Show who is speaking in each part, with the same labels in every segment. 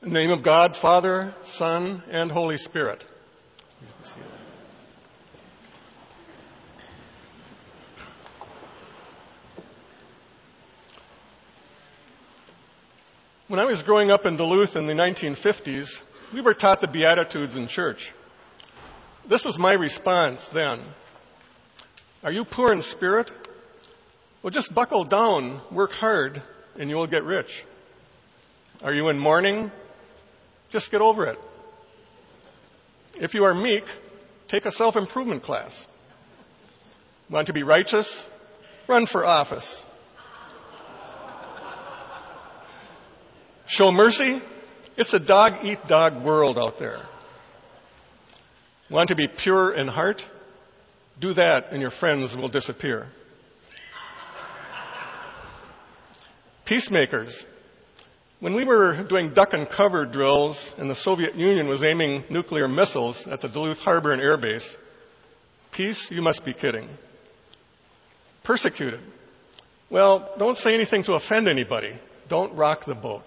Speaker 1: In the name of God, Father, Son, and Holy Spirit. Please be seated. When I was growing up in Duluth in the 1950s, we were taught the Beatitudes in church. This was my response then. Are you poor in spirit? Well, just buckle down, work hard, and you will get rich. Are you in mourning? Just get over it. If you are meek, take a self-improvement class. Want to be righteous? Run for office. Show mercy? It's a dog-eat-dog world out there. Want to be pure in heart? Do that and your friends will disappear. Peacemakers. When we were doing duck and cover drills and the Soviet Union was aiming nuclear missiles at the Duluth Harbor and Air Base, peace? You must be kidding. Persecuted. Well, don't say anything to offend anybody. Don't rock the boat.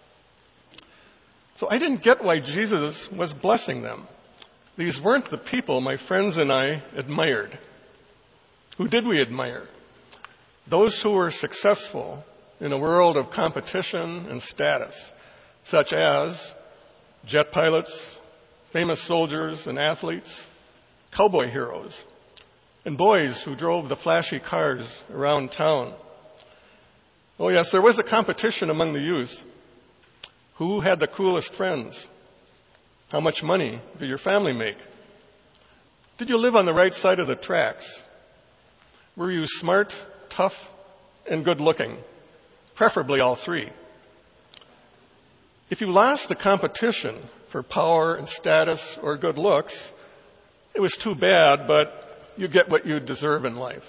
Speaker 1: So I didn't get why Jesus was blessing them. These weren't the people my friends and I admired. Who did we admire? Those who were successful in a world of competition and status, such as jet pilots, famous soldiers and athletes, cowboy heroes, and boys who drove the flashy cars around town. Oh yes, there was a competition among the youth. Who had the coolest friends? How much money did your family make? Did you live on the right side of the tracks? Were you smart, tough, and good-looking? Preferably all three. If you lost the competition for power and status or good looks, it was too bad, but you get what you deserve in life.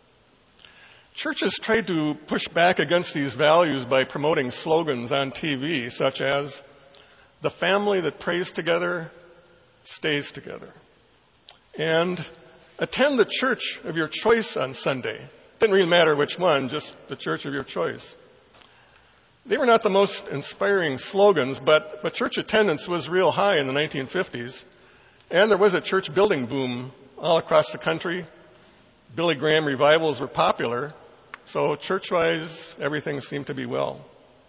Speaker 1: Churches tried to push back against these values by promoting slogans on TV, such as, "The family that prays together stays together," and "Attend the church of your choice on Sunday." Didn't really matter which one, just the church of your choice. They were not the most inspiring slogans, but church attendance was real high in the 1950s, and there was a church building boom all across the country. Billy Graham revivals were popular, so church-wise, everything seemed to be well.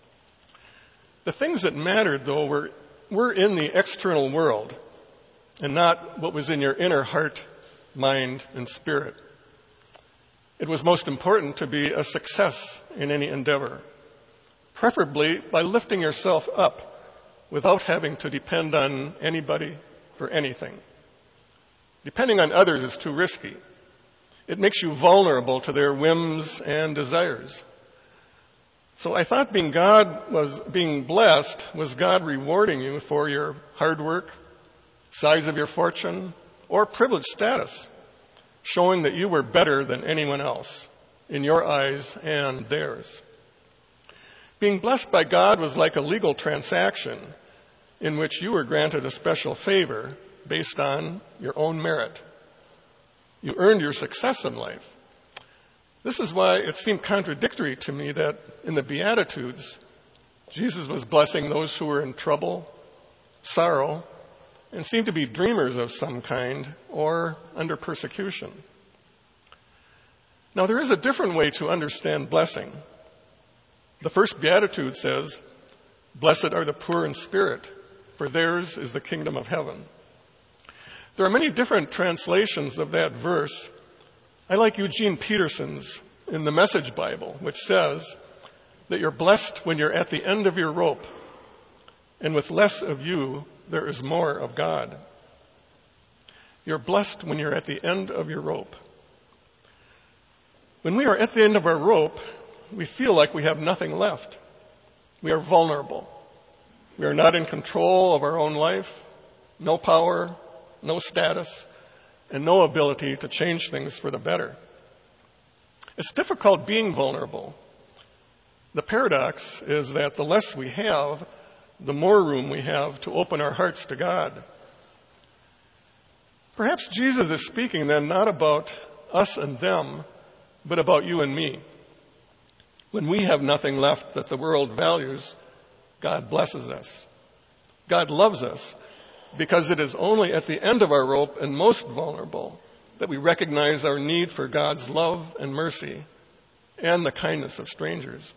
Speaker 1: The things that mattered, though, were in the external world and not what was in your inner heart, mind, and spirit. It was most important to be a success in any endeavor, preferably by lifting yourself up without having to depend on anybody for anything. Depending on others is too risky. It makes you vulnerable to their whims and desires. So I thought being blessed was God rewarding you for your hard work, size of your fortune, or privileged status, showing that you were better than anyone else in your eyes and theirs. Being blessed by God was like a legal transaction in which you were granted a special favor based on your own merit. You earned your success in life. This is why it seemed contradictory to me that in the Beatitudes, Jesus was blessing those who were in trouble, sorrow, and seemed to be dreamers of some kind or under persecution. Now, there is a different way to understand blessing. The first Beatitude says, "Blessed are the poor in spirit, for theirs is the kingdom of heaven." There are many different translations of that verse. I like Eugene Peterson's in the Message Bible, which says that you're blessed when you're at the end of your rope, and with less of you, there is more of God. You're blessed when you're at the end of your rope. When we are at the end of our rope, we feel like we have nothing left. We are vulnerable. We are not in control of our own life, no power, no status, and no ability to change things for the better. It's difficult being vulnerable. The paradox is that the less we have, the more room we have to open our hearts to God. Perhaps Jesus is speaking then not about us and them, but about you and me. When we have nothing left that the world values, God blesses us. God loves us because it is only at the end of our rope and most vulnerable that we recognize our need for God's love and mercy and the kindness of strangers.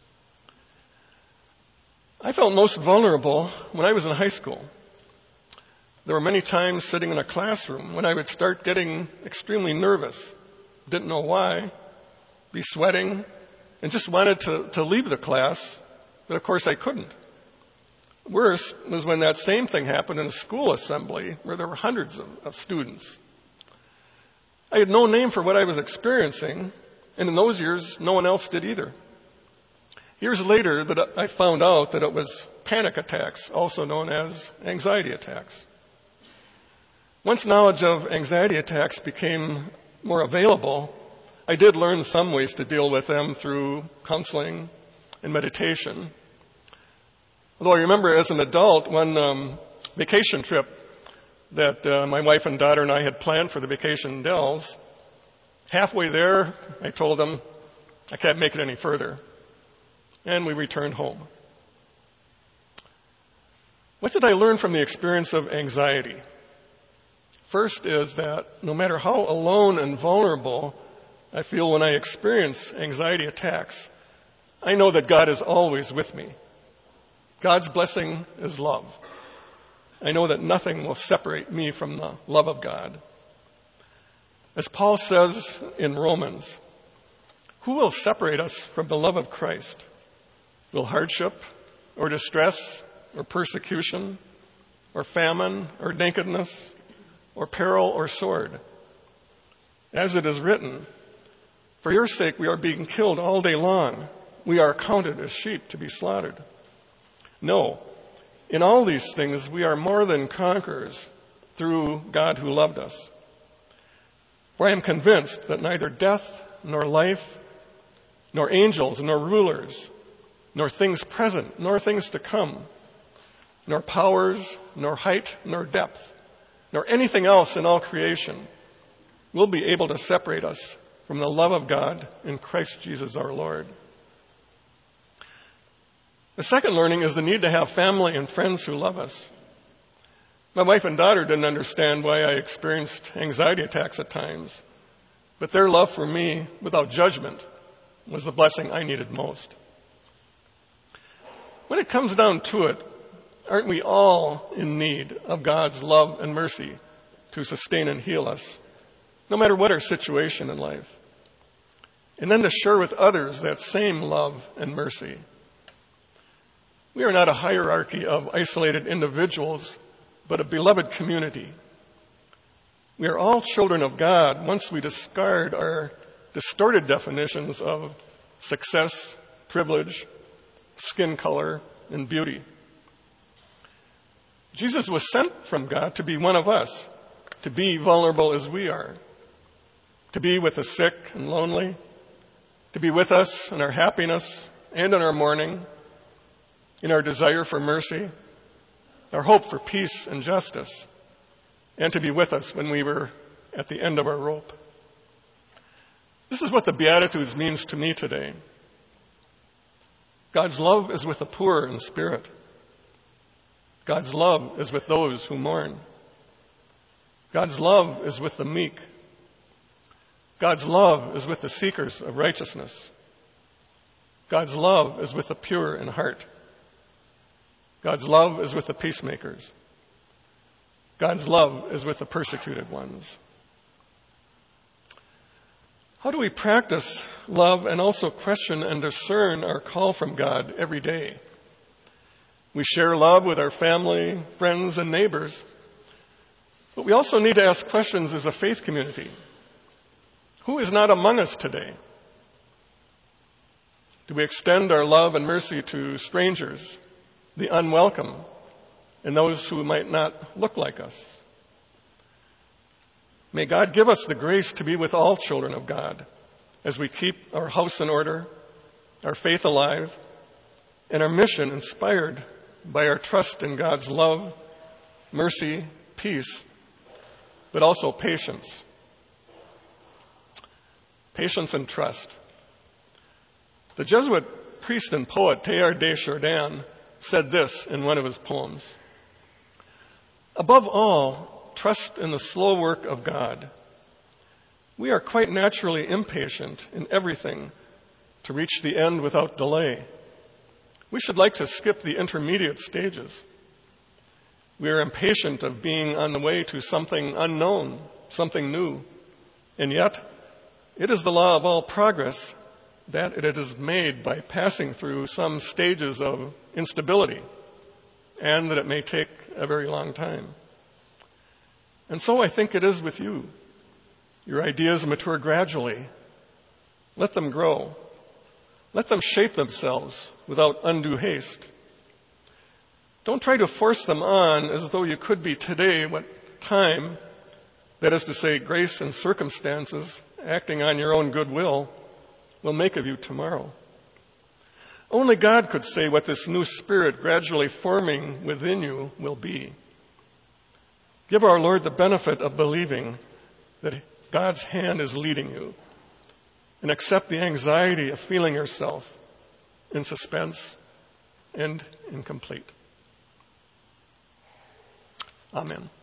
Speaker 1: I felt most vulnerable when I was in high school. There were many times sitting in a classroom when I would start getting extremely nervous, didn't know why, be sweating, and just wanted to leave the class, but of course I couldn't. Worse was when that same thing happened in a school assembly where there were hundreds of students. I had no name for what I was experiencing, and in those years, no one else did either. Years later, that I found out that it was panic attacks, also known as anxiety attacks. Once knowledge of anxiety attacks became more available, I did learn some ways to deal with them through counseling and meditation. Although I remember as an adult, one vacation trip that my wife and daughter and I had planned for the Vacation Dells, halfway there, I told them, I can't make it any further. And we returned home. What did I learn from the experience of anxiety? First is that no matter how alone and vulnerable I feel when I experience anxiety attacks, I know that God is always with me. God's blessing is love. I know that nothing will separate me from the love of God. As Paul says in Romans, who will separate us from the love of Christ? Will hardship or distress or persecution or famine or nakedness or peril or sword? As it is written, for your sake we are being killed all day long. We are counted as sheep to be slaughtered. No, in all these things we are more than conquerors through God who loved us. For I am convinced that neither death nor life, nor angels, nor rulers, nor things present, nor things to come, nor powers, nor height, nor depth, nor anything else in all creation will be able to separate us from the love of God in Christ Jesus our Lord. The second learning is the need to have family and friends who love us. My wife and daughter didn't understand why I experienced anxiety attacks at times, but their love for me, without judgment, was the blessing I needed most. When it comes down to it, aren't we all in need of God's love and mercy to sustain and heal us, no matter what our situation in life? And then to share with others that same love and mercy. We are not a hierarchy of isolated individuals, but a beloved community. We are all children of God once we discard our distorted definitions of success, privilege, skin color, and beauty. Jesus was sent from God to be one of us, to be vulnerable as we are, to be with the sick and lonely, to be with us in our happiness and in our mourning, in our desire for mercy, our hope for peace and justice, and to be with us when we were at the end of our rope. This is what the Beatitudes means to me today. God's love is with the poor in spirit. God's love is with those who mourn. God's love is with the meek. God's love is with the seekers of righteousness. God's love is with the pure in heart. God's love is with the peacemakers. God's love is with the persecuted ones. How do we practice love and also question and discern our call from God every day? We share love with our family, friends, and neighbors, but we also need to ask questions as a faith community. Who is not among us today? Do we extend our love and mercy to strangers, the unwelcome, and those who might not look like us? May God give us the grace to be with all children of God as we keep our house in order, our faith alive, and our mission inspired by our trust in God's love, mercy, peace, but also patience. Patience and trust. The Jesuit priest and poet Teilhard de Chardin said this in one of his poems. Above all, trust in the slow work of God. We are quite naturally impatient in everything to reach the end without delay. We should like to skip the intermediate stages. We are impatient of being on the way to something unknown, something new. And yet, it is the law of all progress that it is made by passing through some stages of instability, and that it may take a very long time. And so I think it is with you. Your ideas mature gradually. Let them grow. Let them shape themselves without undue haste. Don't try to force them on as though you could be today what time, that is to say, grace and circumstances, acting on your own goodwill, will make of you tomorrow. Only God could say what this new spirit gradually forming within you will be. Give our Lord the benefit of believing that God's hand is leading you, and accept the anxiety of feeling yourself in suspense and incomplete. Amen.